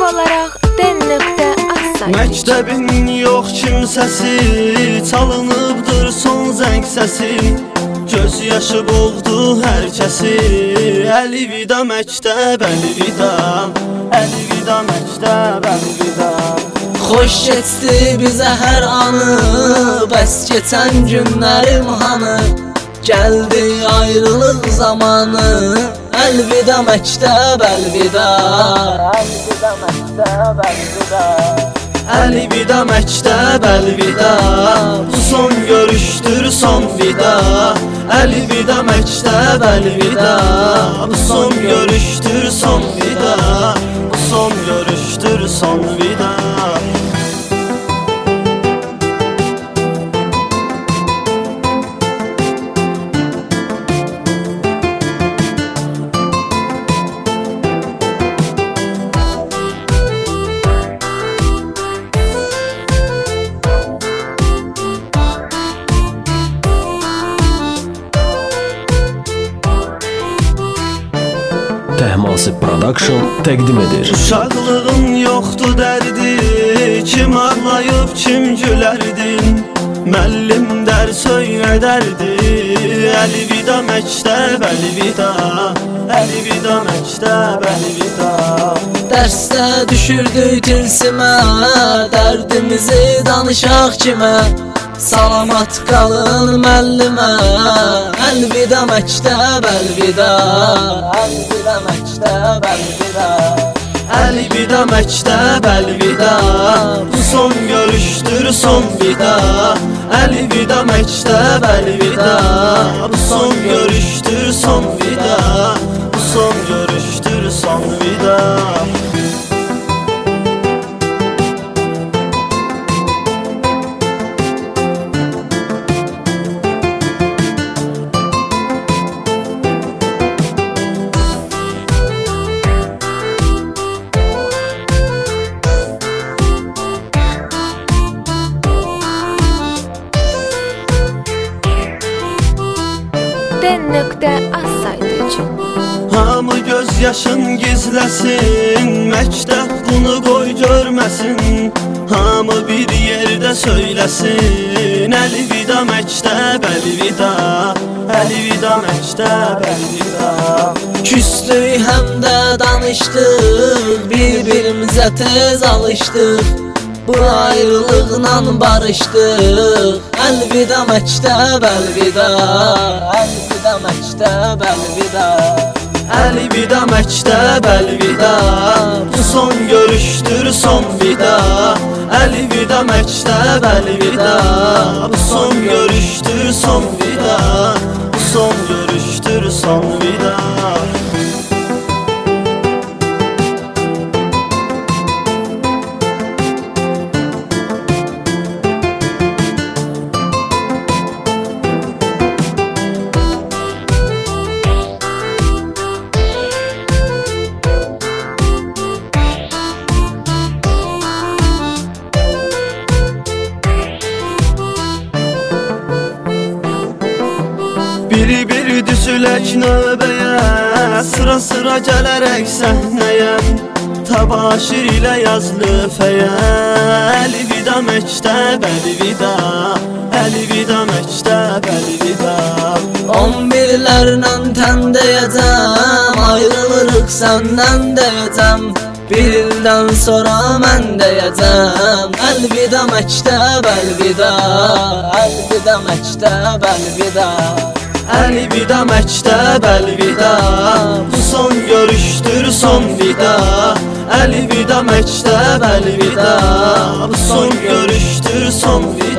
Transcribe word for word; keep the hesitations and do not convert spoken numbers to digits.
olaraq den.az saytı. Məktəbin yox kimsəsi, çalınıbdır son zəng səsi. Göz yaşı boğdu hər kəsi. Əlvida məktəb, əlvida, əlvida məktəb, əlvida. Xoş keçdi bizə hər anı, bəs keçən günlərim hanı? Gəldi ayrılıq zamanı. Əlvida məktəb, əlvida, əlvida məktəb, əlvida. Əlvida məktəb, əlvida, bu son görüşdür son vida. Əlvida məktəb, əlvida, bu son görüşdür son vida. Bu son görüşdür son vida. Təhmasib Production təqdim edir. Uşaqlığın yoxdu dərdi, kim ağlayıb kim gülərdin. Müəllim dərs öyrədərdi. Əlvida məktəb, əlvida, əlvida məktəb, əlvida. Dərsdə düşürdük tilsimə, dərdimizi danışaq kimə? Salamat qalın müəllimə, əlvida məktəb, əlvida, əlvida məktəb, əlvida. Əlvida məktəb, əlvida, bu son görüşdür son vida. Əlvida məktəb, əlvida, bu son görüşdür son vida. Bu son görüşdür son vida. den.az saytı üçün. Hamı göz yaşın gizləsin, məktəb bunu qoy görməsin. Hamı bir yerdə söyləsin, əlvida məktəb, əlvida, əlvida məktəb, əlvida. Küslük həm də danışdıq, bir-birimizə tez alışdıq. Bu ayrılıqla barışdıq. Əlvida məktəb, əlvida, əlvida məktəb, əlvida. Əlvida məktəb, əlvida, bu son görüşdür son vida. Əlvida məktəb, əlvida, bu son görüşdür son vida. Bu son görüşdür son vida. Bir-bir düzülək növbəyə, sıra-sıra gələrək səhnəyə. Təbaşir ilə yaz lövhəyə, əlvida məktəb, əlvida, əlvida məktəb, əlvida. On birlərlə tən deyəcəm, ayrılırıq səndən deyəcəm. Bir ildən sonra mən deyəcəm, əlvida məktəb, əlvida, əlvida məktəb, əlvida. Əlvida məktəb, əlvida, bu son görüşdür son vida. Əlvida məktəb, əlvida, bu son görüşdür son vida.